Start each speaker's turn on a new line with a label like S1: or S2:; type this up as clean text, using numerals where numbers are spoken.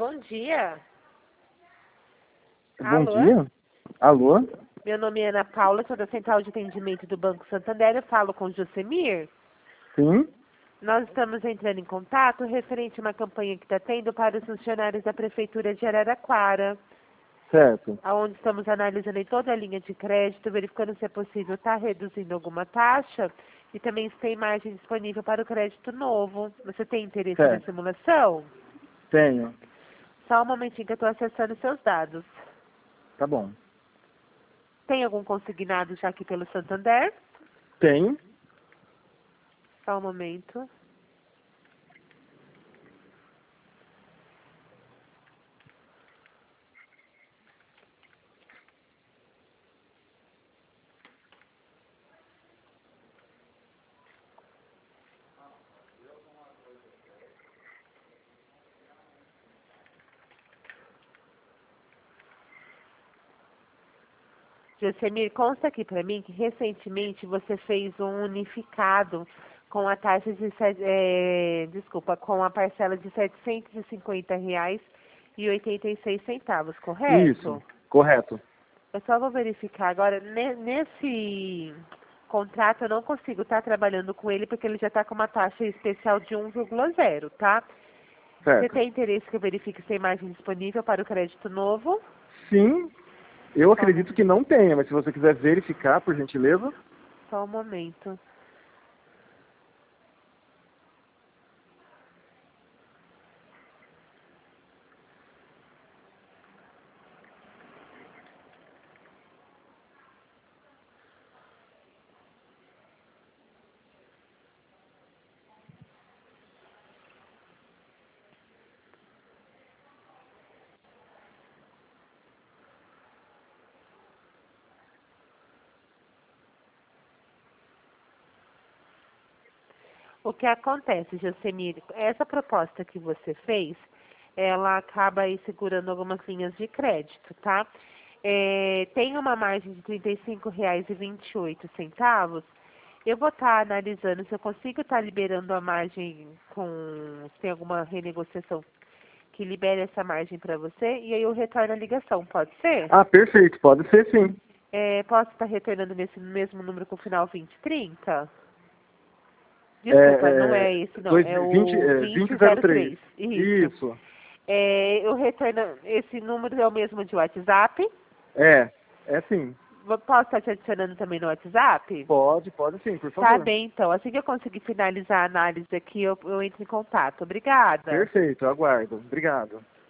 S1: bom dia.
S2: Bom
S1: Alô?
S2: dia. Alô?
S1: Meu nome é Ana Paula, sou da Central de Atendimento do Banco Santander. Eu falo com o Josemir.
S2: Sim?
S1: Nós estamos entrando em contato referente a uma campanha que está tendo para os funcionários da Prefeitura de Araraquara,
S2: Certo.
S1: onde estamos analisando em toda a linha de crédito, verificando se é possível estar reduzindo alguma taxa e também se tem margem disponível para o crédito novo. Você tem interesse na
S2: Certo.
S1: simulação?
S2: Tenho.
S1: Só um momentinho que eu estou acessando seus dados.
S2: Tá bom.
S1: Tem algum consignado já aqui pelo Santander?
S2: Tenho.
S1: Só um momento. Josemir, consta aqui para mim que recentemente você fez um unificado com a taxa de com a parcela de R$ 750,86, correto?
S2: Isso. Correto.
S1: Eu só vou verificar agora, nesse contrato eu não consigo estar trabalhando com ele porque ele já está com uma taxa especial de 1,0, tá? Você
S2: Certo.
S1: tem interesse que eu verifique se tem margem disponível para o crédito novo?
S2: Sim. Eu
S1: Só um
S2: acredito que não tenha, mas se você quiser verificar, por gentileza.
S1: Só um momento. O que acontece, Josemir, essa proposta que você fez, ela acaba aí segurando algumas linhas de crédito, tá? Tem uma margem de R$ 35,28. Eu vou estar analisando se eu consigo estar liberando a margem se tem alguma renegociação que libere essa margem para você, e aí eu retorno a ligação, pode ser?
S2: Ah, perfeito. Pode ser sim.
S1: Posso estar retornando nesse mesmo número com o final 2030?
S2: É,
S1: Desculpa, não é esse não, é
S2: 20,
S1: o
S2: 2003.
S1: 2003. Isso.
S2: Isso.
S1: Eu retorno, esse número é o mesmo de WhatsApp?
S2: É sim.
S1: Posso estar te adicionando também no WhatsApp?
S2: Pode sim, por
S1: Tá
S2: favor.
S1: bem, então. Assim que eu conseguir finalizar a análise aqui, eu entro em contato. Obrigada.
S2: Perfeito, aguardo. Obrigado.